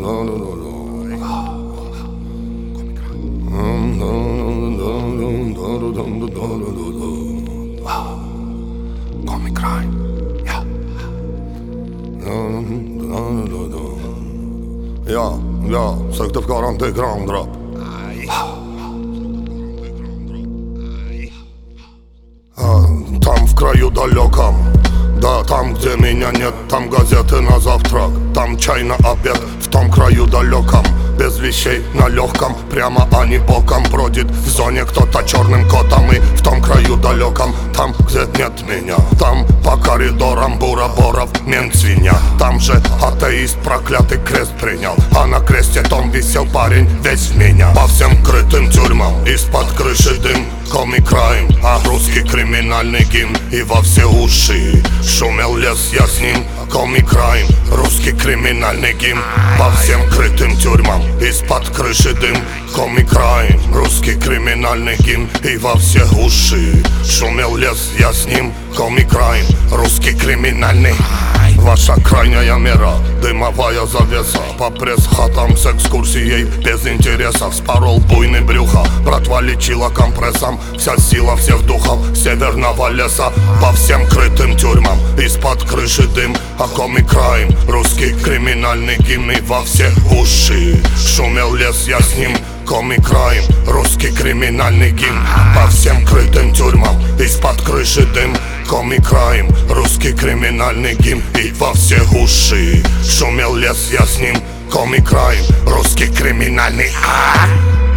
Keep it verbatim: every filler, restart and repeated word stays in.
Comic Crime, ja. Ja, ja, certyfikat underground rap. А, там в краю далеком, да, там, где меня нет, там газеты на завтрак, там чай на обед, в том краю далеком, без вещей на легком, прямо а не боком бродит в зоне кто-то черным котом. И в том краю далеком, там, где нет меня, там по коридорам бура-боров мент свинья. Там же атеист проклятый крест принял, а на кресте том висел парень весь в меня. По всем крытым тюрьмам из-под крыши дым, Comic Crime, а русский криминальный гимн. И во все уши шумел лес, я с ним. Comic Crime, русский криминальный гимн. По всем крытым тюрьмам из-под крыши дым, Comic Crime, русский криминальный гимн. И во все уши шумел лес, я с ним. Comic Crime, русский криминальный. Ваша крайняя мера, дымовая завеса, по пресс-хатам с экскурсией без интереса. Вспорол буйный брюха, братва лечила компрессом. Вся сила всех духов северного леса. По всем крытым тюрьмам из-под крыши дым, а Comic Crime, русский криминальный гимн. И во все уши шумел лес, я с ним. Comic Crime, русский криминальный гимн. По всем крытым тюрьмам из-под крыши дым, Comic Crime, русский криминальный гимн. И во все уши шумел лес, я с ним. Comic Crime, русский криминальный. А-а-а!